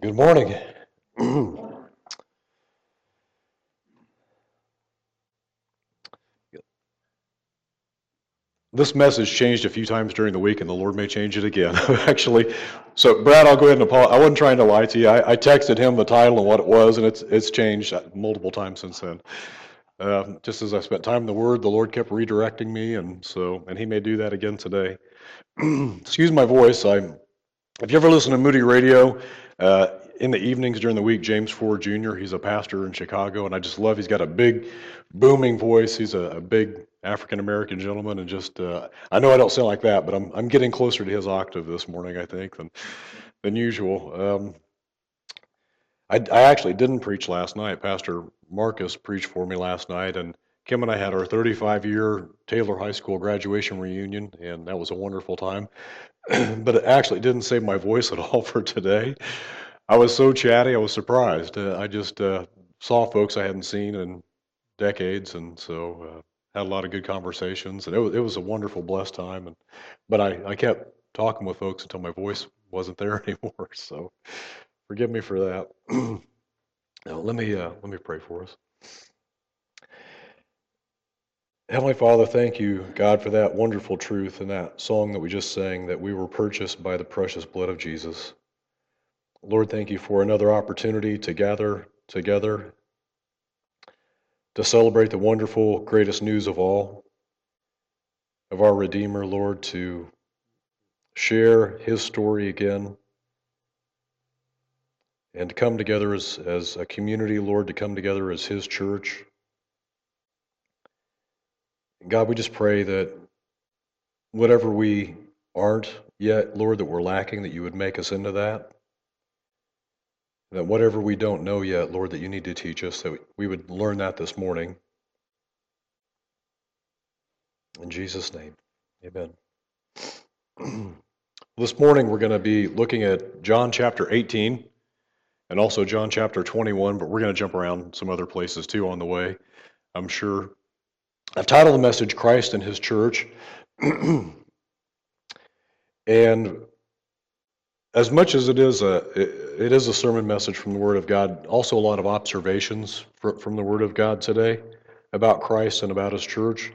Good morning. This message changed a few times during the week, and the Lord may change it again, actually. So, Brad, I'll go ahead and apologize. I wasn't trying to lie to you. I texted him the title and what it was, and it's changed multiple times since then. Just as I spent time in the Word, the Lord kept redirecting me, and He may do that again today. Excuse my voice. If you ever listen to Moody Radio, in the evenings during the week, James Ford Jr., he's a pastor in Chicago, and I just love, he's got a big, booming voice. He's a big African-American gentleman, and just, I know I don't sound like that, but I'm getting closer to his octave this morning, I think, than usual. I actually didn't preach last night. Pastor Marcus preached for me last night, and Kim and I had our 35-year Taylor High School graduation reunion, and that was a wonderful time. But it actually didn't save my voice at all for today. I was so chatty, I was surprised. I just saw folks I hadn't seen in decades, and so had a lot of good conversations, and it was a wonderful, blessed time. But I kept talking with folks until my voice wasn't there anymore. So forgive me for that. Now, let me pray for us. Heavenly Father, thank you, God, for that wonderful truth and that song that we just sang, that we were purchased by the precious blood of Jesus. Lord, thank you for another opportunity to gather together to celebrate the wonderful, greatest news of all, of our Redeemer, Lord, to share his story again, and to come together as a community, Lord, to come together as his church. God, we just pray that whatever we aren't yet, Lord, that we're lacking, that you would make us into that. That whatever we don't know yet, Lord, that you need to teach us, that we would learn that this morning. In Jesus' name, amen. This morning we're going to be looking at John chapter 18 and also John chapter 21, but we're going to jump around some other places too on the way, I'm sure. I've titled the message, Christ and His Church. And as much as it is a sermon message from the Word of God, also a lot of observations from the Word of God today about Christ and about His church.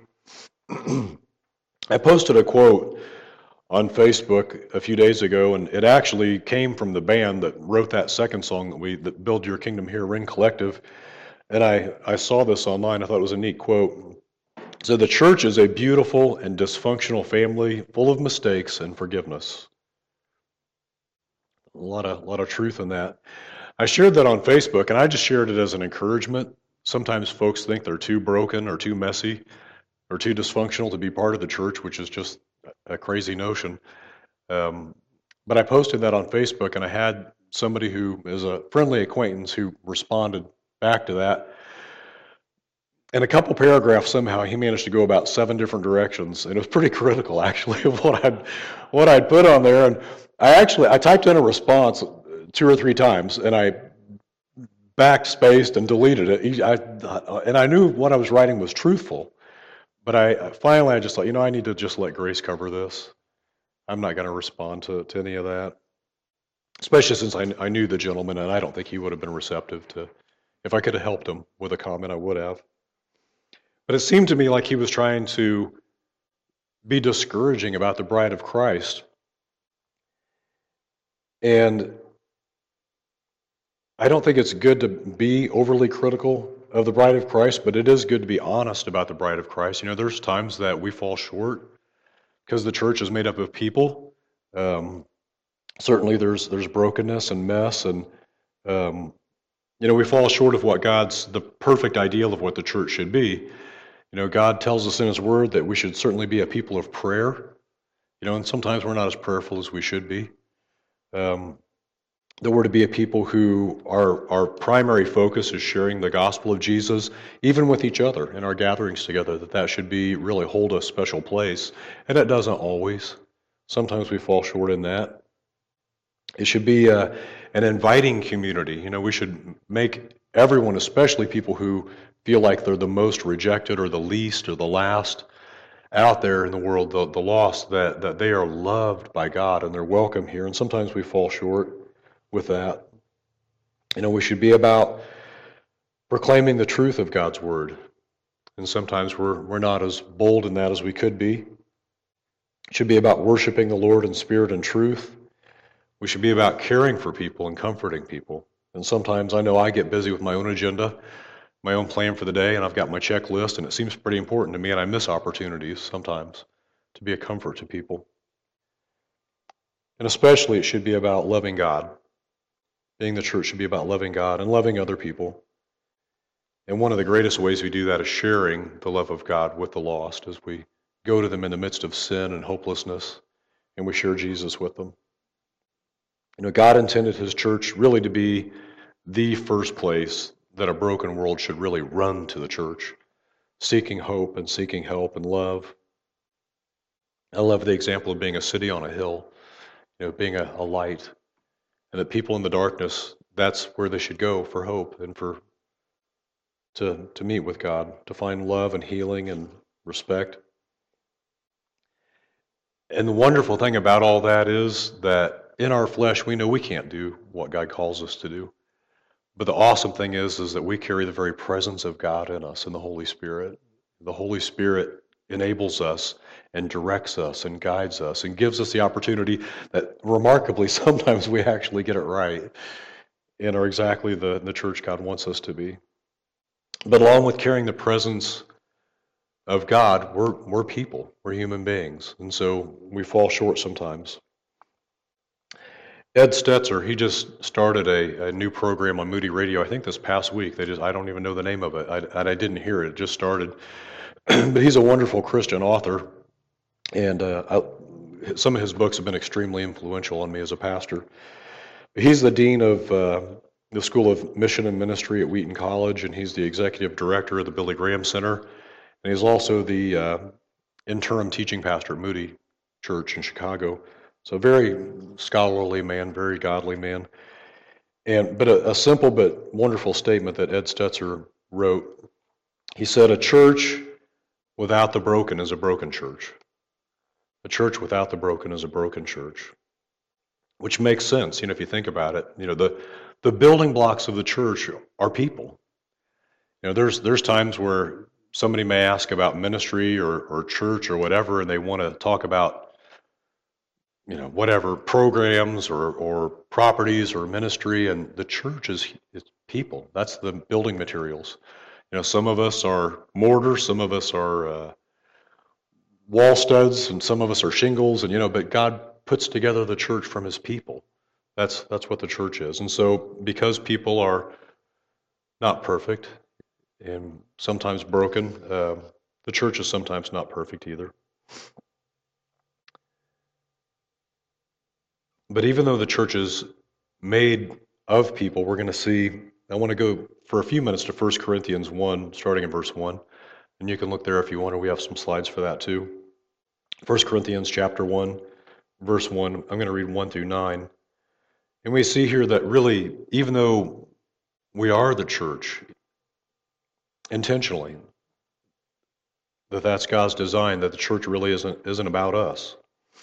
I posted a quote on Facebook a few days ago, and it actually came from the band that wrote that second song that Build Your Kingdom Here, Ring Collective. And I saw this online. I thought it was a neat quote. So the church is a beautiful and dysfunctional family full of mistakes and forgiveness. A lot of truth in that. I shared that on Facebook, and I just shared it as an encouragement. Sometimes folks think they're too broken or too messy or too dysfunctional to be part of the church, which is just a crazy notion. But I posted that on Facebook, and I had somebody who is a friendly acquaintance who responded back to that. In a couple paragraphs, somehow he managed to go about 7 different directions, and it was pretty critical, actually, of what I'd put on there. And I typed in a response 2 or 3 times, and I backspaced and deleted it. And I knew what I was writing was truthful, but I finally just thought, I need to just let grace cover this. I'm not going to respond to any of that, especially since I knew the gentleman, and I don't think he would have been receptive to. If I could have helped him with a comment, I would have. But it seemed to me like he was trying to be discouraging about the bride of Christ. And I don't think it's good to be overly critical of the bride of Christ, but it is good to be honest about the bride of Christ. There's times that we fall short because the church is made up of people. Certainly there's brokenness and mess, and we fall short of the perfect ideal of what the church should be. God tells us in His Word that we should certainly be a people of prayer, and sometimes we're not as prayerful as we should be. That we're to be a people who our primary focus is sharing the gospel of Jesus, even with each other in our gatherings together, that should be really hold a special place. And it doesn't always. Sometimes we fall short in that. It should be an inviting community. We should make everyone, especially people who feel like they're the most rejected or the least or the last out there in the world, the lost, that they are loved by God and they're welcome here. And sometimes we fall short with that. We should be about proclaiming the truth of God's word. And sometimes we're not as bold in that as we could be. It should be about worshiping the Lord in spirit and truth. We should be about caring for people and comforting people. And sometimes I know I get busy with my own agenda, my own plan for the day, and I've got my checklist, and it seems pretty important to me, and I miss opportunities sometimes to be a comfort to people. And especially it should be about loving God. Being the church should be about loving God and loving other people. And one of the greatest ways we do that is sharing the love of God with the lost as we go to them in the midst of sin and hopelessness, and we share Jesus with them. God intended his church really to be the first place that a broken world should really run to the church, seeking hope and seeking help and love. I love the example of being a city on a hill, being a light, and that people in the darkness, that's where they should go for hope and to meet with God, to find love and healing and respect. And the wonderful thing about all that is that in our flesh, we know we can't do what God calls us to do. But the awesome thing is that we carry the very presence of God in us, in the Holy Spirit. The Holy Spirit enables us and directs us and guides us and gives us the opportunity that remarkably sometimes we actually get it right and are exactly the church God wants us to be. But along with carrying the presence of God, we're people, we're human beings, and so we fall short sometimes. Ed Stetzer, he just started a new program on Moody Radio, I think this past week. I don't even know the name of it, I didn't hear it, it just started. But he's a wonderful Christian author, and some of his books have been extremely influential on me as a pastor. He's the dean of the School of Mission and Ministry at Wheaton College, and he's the executive director of the Billy Graham Center, and he's also the interim teaching pastor at Moody Church in Chicago. So a very scholarly man, very godly man. But a simple but wonderful statement that Ed Stetzer wrote. He said, "A church without the broken is a broken church. A church without the broken is a broken church." Which makes sense, if you think about it. The building blocks of the church are people. There's times where somebody may ask about ministry or church or whatever, and they want to talk about, whatever programs or properties or ministry, and the church is people. That's the building materials. Some of us are mortar, some of us are wall studs, and some of us are shingles, but God puts together the church from his people. That's what the church is. And so because people are not perfect and sometimes broken, the church is sometimes not perfect either. But even though the church is made of people, we're going to see, I want to go for a few minutes to 1 Corinthians 1, starting in verse 1. And you can look there if you want, or we have some slides for that too. 1 Corinthians chapter 1, verse 1, I'm going to read 1 through 9. And we see here that really, even though we are the church, intentionally, that's God's design, that the church really isn't about us.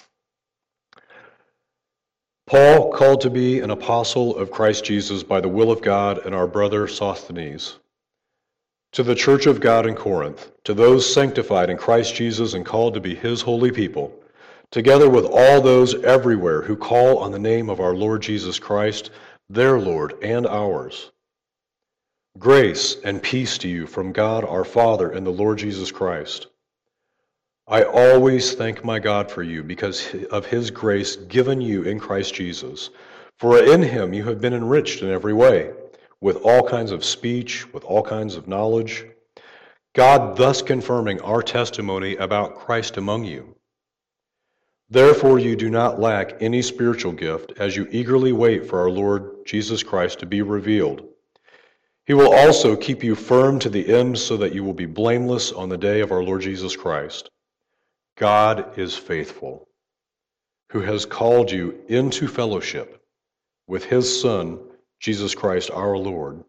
Paul, called to be an apostle of Christ Jesus by the will of God, and our brother Sosthenes, to the church of God in Corinth, to those sanctified in Christ Jesus and called to be his holy people, together with all those everywhere who call on the name of our Lord Jesus Christ, their Lord and ours. Grace and peace to you from God our Father and the Lord Jesus Christ. I always thank my God for you because of his grace given you in Christ Jesus. For in him you have been enriched in every way, with all kinds of speech, with all kinds of knowledge, God thus confirming our testimony about Christ among you. Therefore you do not lack any spiritual gift as you eagerly wait for our Lord Jesus Christ to be revealed. He will also keep you firm to the end so that you will be blameless on the day of our Lord Jesus Christ. God is faithful, who has called you into fellowship with his Son, Jesus Christ our Lord.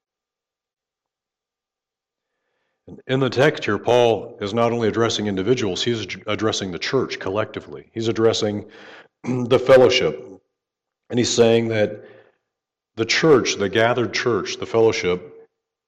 In the text here, Paul is not only addressing individuals, he's addressing the church collectively. He's addressing the fellowship. And he's saying that the church, the gathered church, the fellowship,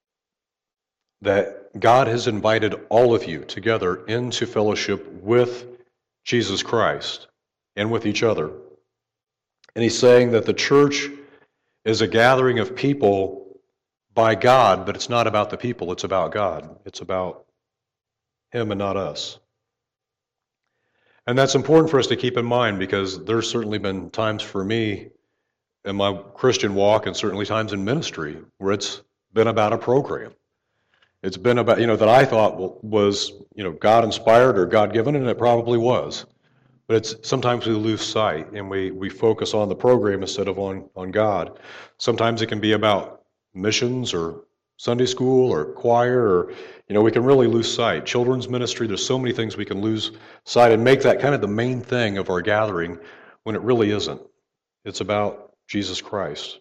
that God has invited all of you together into fellowship with Jesus Christ and with each other. And he's saying that the church is a gathering of people by God, but it's not about the people, it's about God. It's about Him and not us. And that's important for us to keep in mind, because there's certainly been times for me in my Christian walk, and certainly times in ministry, where it's been about a program. It's been about, that I thought was, God inspired or God given, and it probably was. But it's sometimes we lose sight and we focus on the program instead of on God. Sometimes it can be about missions or Sunday school or choir, or we can really lose sight. Children's ministry, there's so many things we can lose sight and make that kind of the main thing of our gathering when it really isn't. It's about Jesus Christ.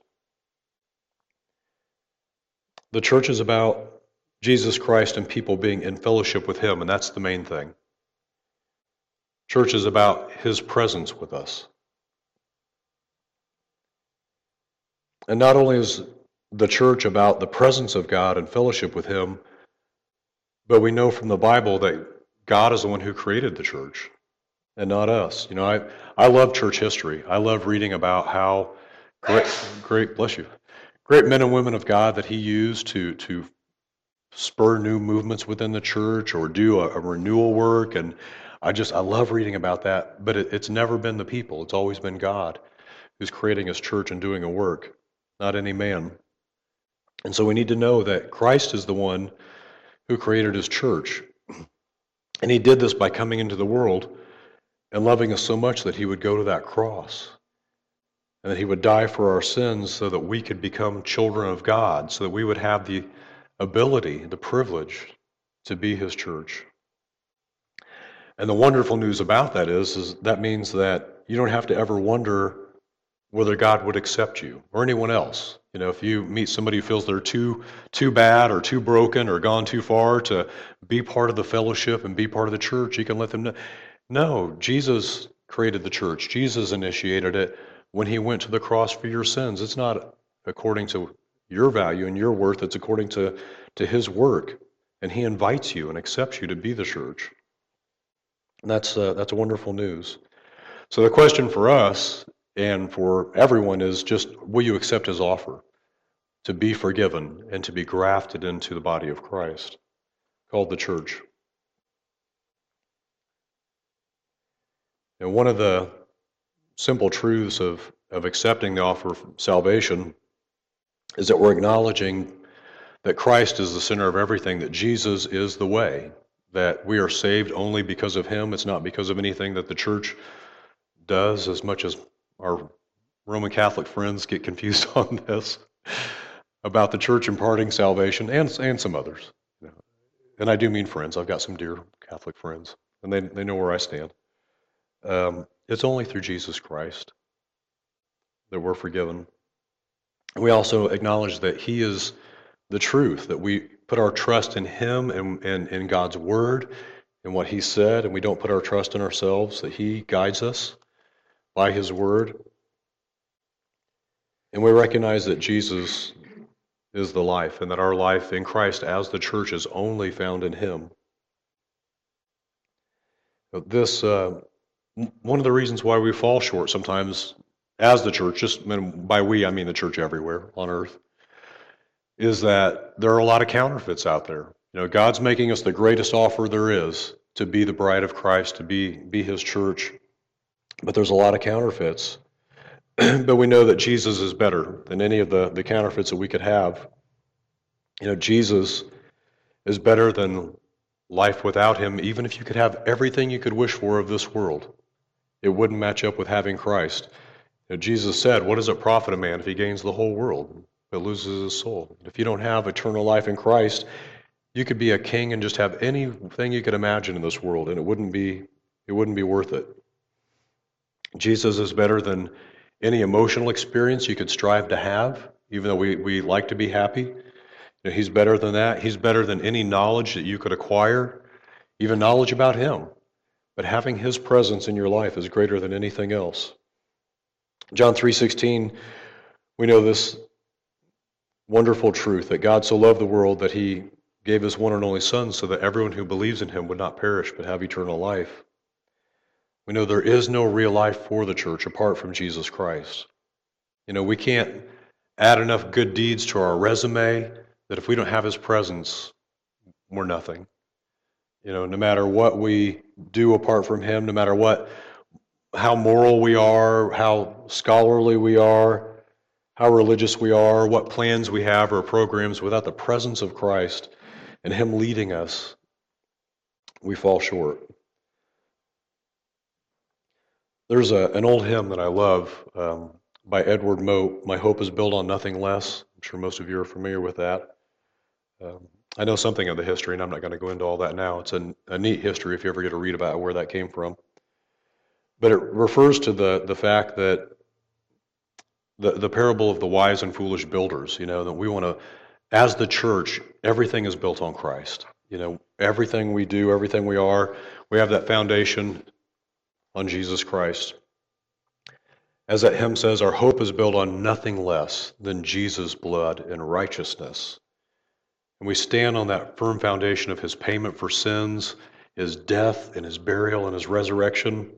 The church is about Jesus Christ and people being in fellowship with Him, and that's the main thing. Church is about His presence with us. And not only is the church about the presence of God and fellowship with Him, but we know from the Bible that God is the one who created the church and not us. I love church history. I love reading about how great men and women of God that He used to spur new movements within the church or do a renewal work. And I love reading about that, but it's never been the people. It's always been God who's creating His church and doing a work, not any man. And so we need to know that Christ is the one who created His church. And He did this by coming into the world and loving us so much that He would go to that cross and that He would die for our sins so that we could become children of God, so that we would have the ability, the privilege to be His church. And the wonderful news about that is that means that you don't have to ever wonder whether God would accept you or anyone else. If you meet somebody who feels they're too bad or too broken or gone too far to be part of the fellowship and be part of the church, you can let them know. No, Jesus created the church. Jesus initiated it when He went to the cross for your sins. It's not according to your value and your worth. It's according to His work. And He invites you and accepts you to be the church. And that's wonderful news. So the question for us and for everyone is just, will you accept His offer to be forgiven and to be grafted into the body of Christ, called the church? And one of the simple truths of accepting the offer of salvation is that we're acknowledging that Christ is the center of everything, that Jesus is the way, that we are saved only because of Him. It's not because of anything that the church does, as much as our Roman Catholic friends get confused on this, about the church imparting salvation, and some others. And I do mean friends. I've got some dear Catholic friends, and they know where I stand. It's only through Jesus Christ that we're forgiven. We also acknowledge that He is the truth, that we put our trust in Him and in God's Word and what He said, and we don't put our trust in ourselves, that He guides us by His Word. And we recognize that Jesus is the life, and that our life in Christ as the church is only found in Him. This, one of the reasons why we fall short sometimes as the church, just by we, I mean the church everywhere on earth, is that there are a lot of counterfeits out there. God's making us the greatest offer there is to be the bride of Christ, to be His church. But there's a lot of counterfeits. But we know that Jesus is better than any of the counterfeits that we could have. Jesus is better than life without Him. Even if you could have everything you could wish for of this world, it wouldn't match up with having Christ. Jesus said, what does it profit a man if he gains the whole world but loses his soul? If you don't have eternal life in Christ, you could be a king and just have anything you could imagine in this world, and it wouldn't be worth it. Jesus is better than any emotional experience you could strive to have, even though we like to be happy. He's better than that. He's better than any knowledge that you could acquire, even knowledge about Him. But having His presence in your life is greater than anything else. John 3:16, we know this wonderful truth that God so loved the world that he gave his one and only Son so that everyone who believes in him would not perish but have eternal life. We know there is no real life for the church apart from Jesus Christ. We can't add enough good deeds to our resume that if we don't have his presence, we're nothing. No matter what we do apart from him, no matter how moral we are, how scholarly we are, how religious we are, what plans we have or programs, without the presence of Christ and him leading us, we fall short. There's an old hymn that I love by Edward Mote, "My Hope is Built on Nothing Less." I'm sure most of you are familiar with that. I know something of the history, and I'm not going to go into all that now. It's a neat history if you ever get to read about where that came from. But it refers to the fact that the parable of the wise and foolish builders, that we want to, as the church, everything is built on Christ. Everything we do, everything we are, we have that foundation on Jesus Christ. As that hymn says, our hope is built on nothing less than Jesus' blood and righteousness. And we stand on that firm foundation of his payment for sins, his death and his burial and his resurrection.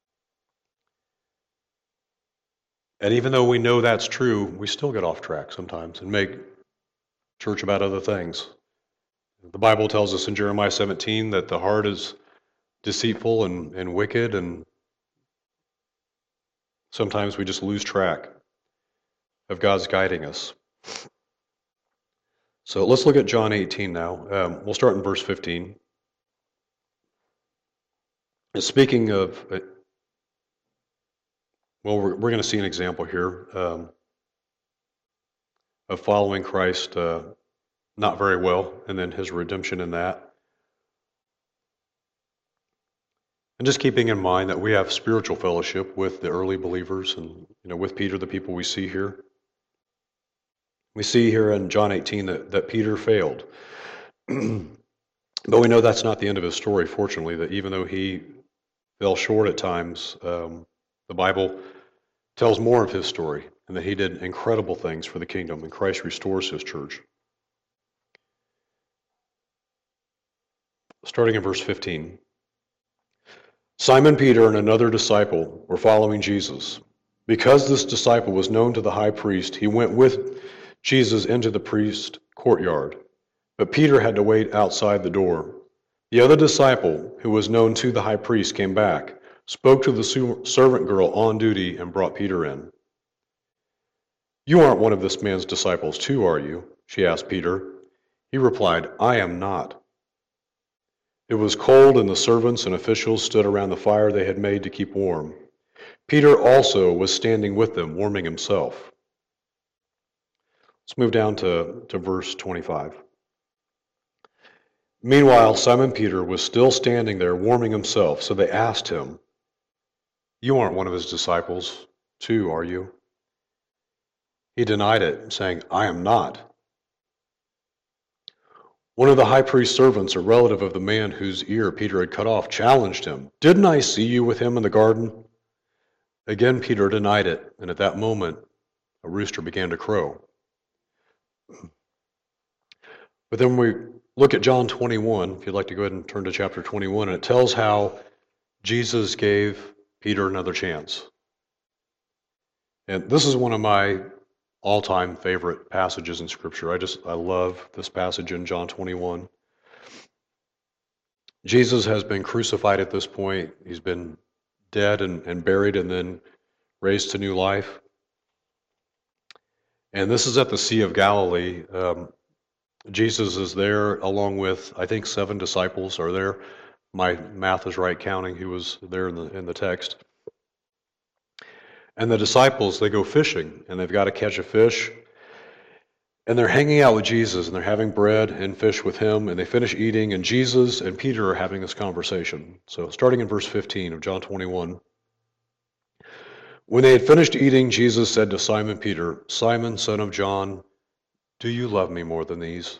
And even though we know that's true, we still get off track sometimes and make church about other things. The Bible tells us in Jeremiah 17 that the heart is deceitful and wicked, and sometimes we just lose track of God's guiding us. So let's look at John 18 now. We'll start in verse 15. Speaking of, we're going to see an example here of following Christ not very well, and then his redemption in that. And just keeping in mind that we have spiritual fellowship with the early believers and with Peter, the people we see here. We see here in John 18 that Peter failed. But we know that's not the end of his story, fortunately, that even though he fell short at times, the Bible tells more of his story and that he did incredible things for the kingdom, and Christ restores his church. Starting in verse 15. Simon Peter and another disciple were following Jesus. Because this disciple was known to the high priest, he went with Jesus into the priest's courtyard. But Peter had to wait outside the door. The other disciple, who was known to the high priest, came back, spoke to the servant girl on duty, and brought Peter in. "You aren't one of this man's disciples too, are you?" she asked Peter. He replied, "I am not." It was cold, and the servants and officials stood around the fire they had made to keep warm. Peter also was standing with them, warming himself. Let's move down to verse 25. Meanwhile, Simon Peter was still standing there, warming himself, so they asked him, "You aren't one of his disciples too, are you?" He denied it, saying, "I am not." One of the high priest's servants, a relative of the man whose ear Peter had cut off, challenged him. "Didn't I see you with him in the garden?" Again Peter denied it, and at that moment a rooster began to crow. But then we look at John 21, if you'd like to go ahead and turn to chapter 21, and it tells how Jesus gave Peter another chance. And this is one of my all-time favorite passages in Scripture. I love this passage in John 21. Jesus has been crucified at this point. He's been dead and buried and then raised to new life. And this is at the Sea of Galilee. Jesus is there along with, I think, 7 disciples are there. My math is right, counting who was there in the text. And the disciples, they go fishing, and they've got to catch a fish. And they're hanging out with Jesus, and they're having bread and fish with him, and they finish eating, and Jesus and Peter are having this conversation. So starting in verse 15 of John 21. When they had finished eating, Jesus said to Simon Peter, "Simon, son of John, do you love me more than these?"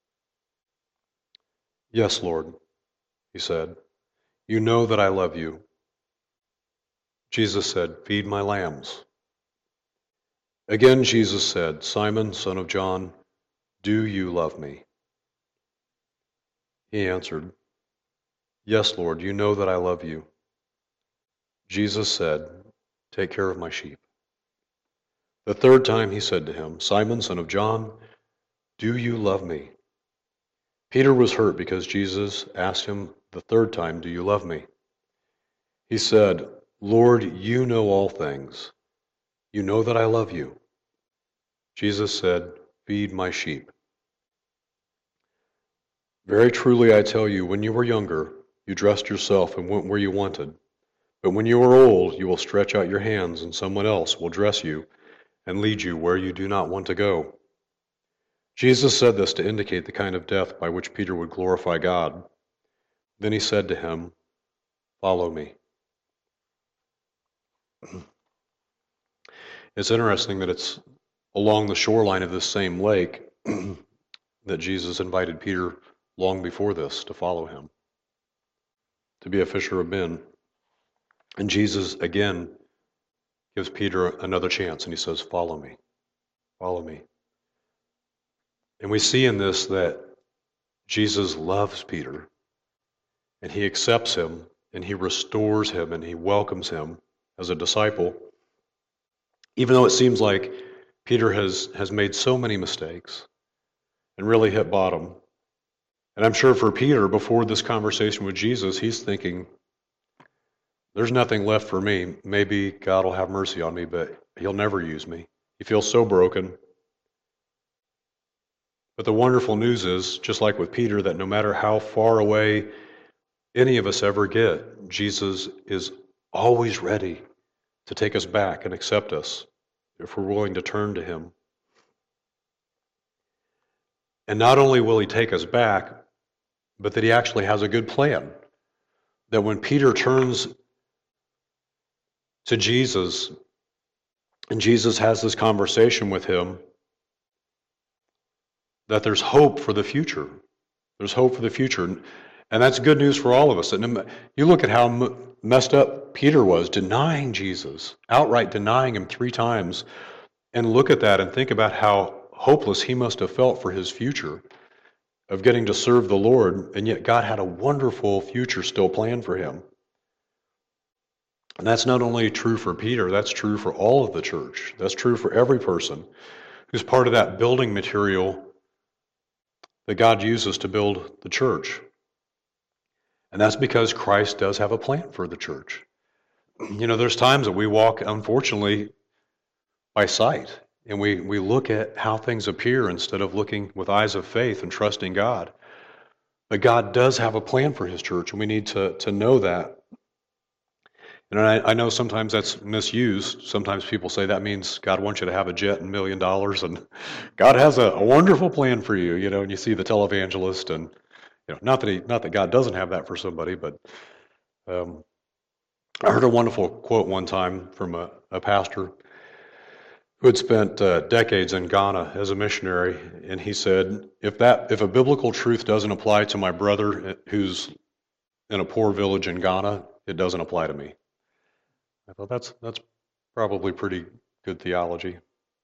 "Yes, Lord," he said. "You know that I love you." Jesus said, "Feed my lambs." Again Jesus said, "Simon, son of John, "Do you love me?" He answered, "Yes, Lord, you know that I love you." Jesus said, "Take care of my sheep." The third time he said to him, "Simon, son of John, do you love me?" Peter was hurt because Jesus asked him the third time, "Do you love me?" He said, "Lord, you know all things. You know that I love you." Jesus said, "Feed my sheep." Very truly I tell you, when you were younger, you dressed yourself and went where you wanted. But when you are old, you will stretch out your hands, and someone else will dress you and lead you where you do not want to go. Jesus said this to indicate the kind of death by which Peter would glorify God. Then he said to him, "Follow me." It's interesting that it's along the shoreline of this same lake that Jesus invited Peter long before this to follow him, to be a fisher of men. And Jesus again gives Peter another chance, and he says, "Follow me, follow me." And we see in this that Jesus loves Peter, and he accepts him, and he restores him, and he welcomes him as a disciple, even though it seems like Peter has made so many mistakes and really hit bottom. And I'm sure for Peter, before this conversation with Jesus, he's thinking, there's nothing left for me. Maybe God will have mercy on me, but he'll never use me. He feels so broken. But the wonderful news is, just like with Peter, that no matter how far away any of us ever get, Jesus is always ready to take us back and accept us if we're willing to turn to him. And not only will he take us back, but that he actually has a good plan. That when Peter turns to Jesus and Jesus has this conversation with him, that there's hope for the future. There's hope for the future. And that's good news for all of us. And you look at how messed up Peter was, denying Jesus, outright denying him 3 times, and look at that and think about how hopeless he must have felt for his future of getting to serve the Lord, and yet God had a wonderful future still planned for him. And that's not only true for Peter, that's true for all of the church. That's true for every person who's part of that building material that God uses to build the church. And that's because Christ does have a plan for the church. You know, there's times that we walk, unfortunately, by sight, and we look at how things appear instead of looking with eyes of faith and trusting God. But God does have a plan for his church, and we need to know that. And I know sometimes that's misused. Sometimes people say that means God wants you to have a jet and $1 million, and God has a wonderful plan for you, you know, and you see the televangelist, and you know, not that God doesn't have that for somebody, but I heard a wonderful quote one time from a pastor who had spent decades in Ghana as a missionary, and he said, if a biblical truth doesn't apply to my brother who's in a poor village in Ghana, it doesn't apply to me. I thought that's probably pretty good theology.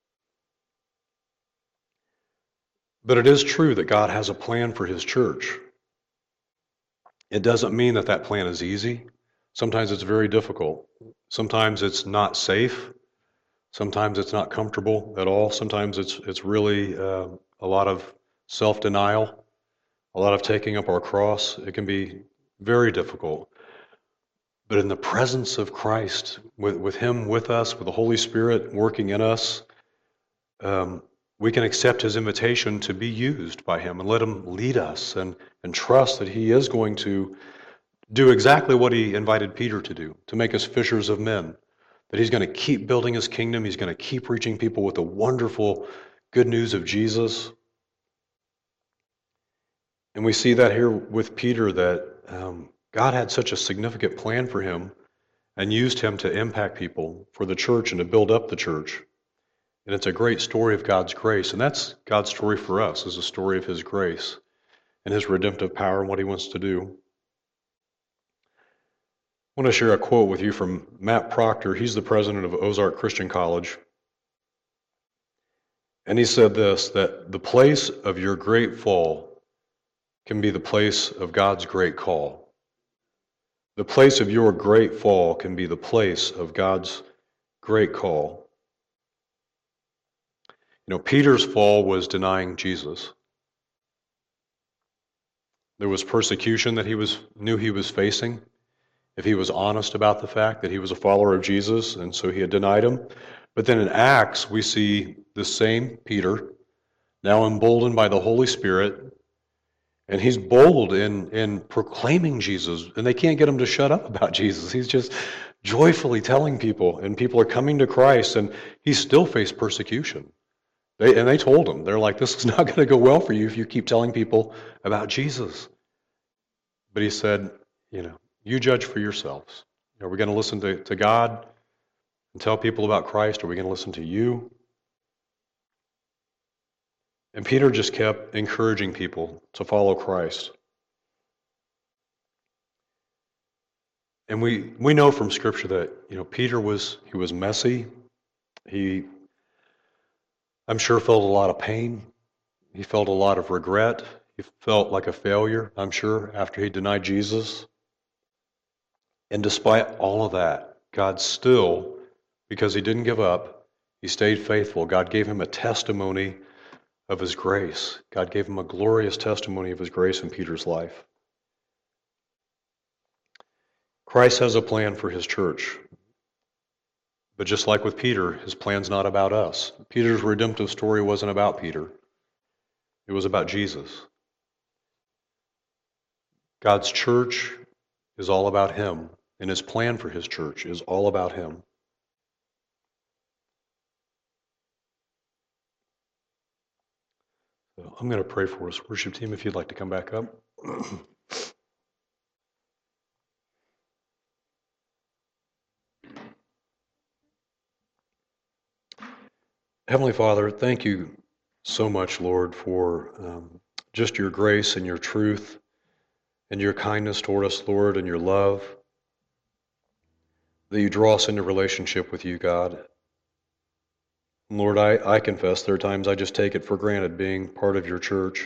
But it is true that God has a plan for his church. It doesn't mean that plan is easy. Sometimes it's very difficult. Sometimes it's not safe. Sometimes it's not comfortable at all. Sometimes it's really a lot of self-denial, a lot of taking up our cross. It can be very difficult. But in the presence of Christ, with him with us, with the Holy Spirit working in us, we can accept his invitation to be used by him and let him lead us and trust that he is going to do exactly what he invited Peter to do, to make us fishers of men, that he's going to keep building his kingdom, he's going to keep reaching people with the wonderful good news of Jesus. And we see that here with Peter, that God had such a significant plan for him and used him to impact people for the church and to build up the church. And it's a great story of God's grace. And that's God's story for us, is a story of his grace and his redemptive power and what he wants to do. I want to share a quote with you from Matt Proctor. He's the president of Ozark Christian College. And he said this, that the place of your great fall can be the place of God's great call. The place of your great fall can be the place of God's great call. You know, Peter's fall was denying Jesus. There was persecution that knew he was facing if he was honest about the fact that he was a follower of Jesus, and so he had denied him. But then in Acts, we see the same Peter, now emboldened by the Holy Spirit, and he's bold in proclaiming Jesus, and they can't get him to shut up about Jesus. He's just joyfully telling people, and people are coming to Christ, and he still faced persecution. They told him, they're like, this is not going to go well for you if you keep telling people about Jesus. But he said, you judge for yourselves. Are we going to listen to God and tell people about Christ? Or are we going to listen to you? And Peter just kept encouraging people to follow Christ. And we know from Scripture that, Peter was messy. I'm sure felt a lot of pain. He felt a lot of regret. He felt like a failure, I'm sure, after he denied Jesus. And despite all of that, God still, because he didn't give up, he stayed faithful. God gave him a testimony of his grace. God gave him a glorious testimony of his grace in Peter's life. Christ has a plan for his church. But just like with Peter, his plan's not about us. Peter's redemptive story wasn't about Peter. It was about Jesus. God's church is all about him, and his plan for his church is all about him. So I'm going to pray for us. Worship team, if you'd like to come back up. Heavenly Father, thank you so much, Lord, for just your grace and your truth and your kindness toward us, Lord, and your love, that you draw us into relationship with you, God. And Lord, I confess there are times I just take it for granted being part of your church.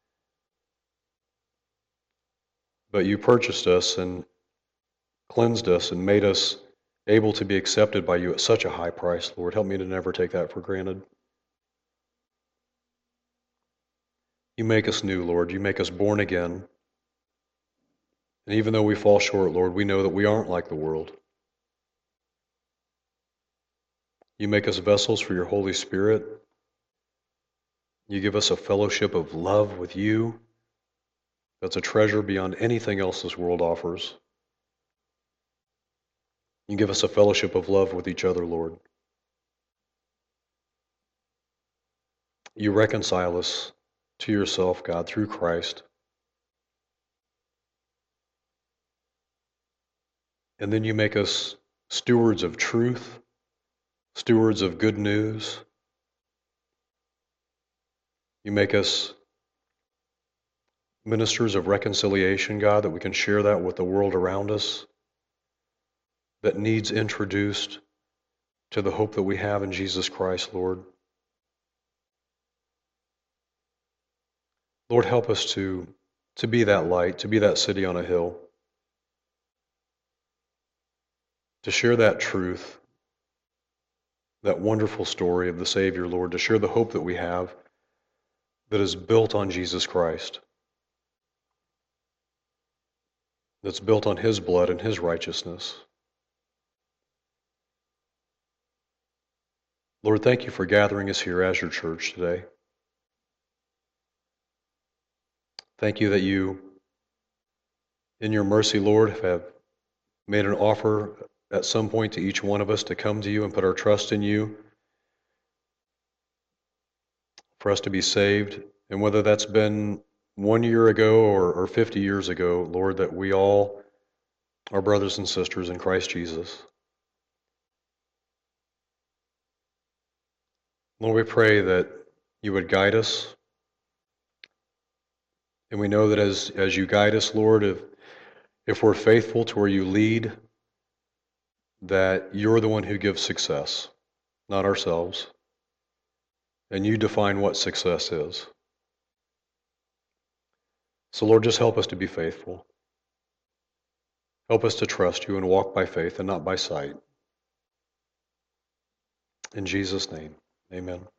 But you purchased us and cleansed us and made us able to be accepted by you at such a high price, Lord. Help me to never take that for granted. You make us new, Lord. You make us born again. And even though we fall short, Lord, we know that we aren't like the world. You make us vessels for your Holy Spirit. You give us a fellowship of love with you that's a treasure beyond anything else this world offers. You give us a fellowship of love with each other, Lord. You reconcile us to yourself, God, through Christ. And then you make us stewards of truth, stewards of good news. You make us ministers of reconciliation, God, that we can share that with the world around us that needs introduced to the hope that we have in Jesus Christ, Lord. Lord, help us to be that light, to be that city on a hill, to share that truth, that wonderful story of the Savior, Lord, to share the hope that we have that is built on Jesus Christ, that's built on his blood and his righteousness. Lord, thank you for gathering us here as your church today. Thank you that you, in your mercy, Lord, have made an offer at some point to each one of us to come to you and put our trust in you for us to be saved. And whether that's been 1 year ago or 50 years ago, Lord, that we all are brothers and sisters in Christ Jesus. Lord, we pray that you would guide us. And we know that as you guide us, Lord, if we're faithful to where you lead, that you're the one who gives success, not ourselves. and you define what success is. So Lord, just help us to be faithful. Help us to trust you and walk by faith and not by sight. In Jesus' name, amen.